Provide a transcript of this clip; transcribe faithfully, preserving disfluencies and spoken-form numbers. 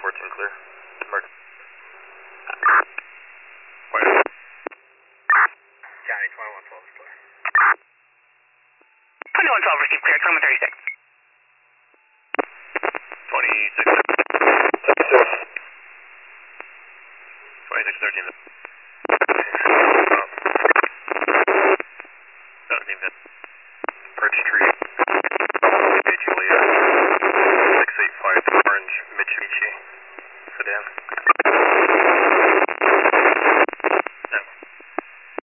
fourteen clear. Mark. Johnny, twenty-one twelve is clear. twenty-one twelve received clear, twenty-one thirty-six. twenty-six. twenty-six thirteen.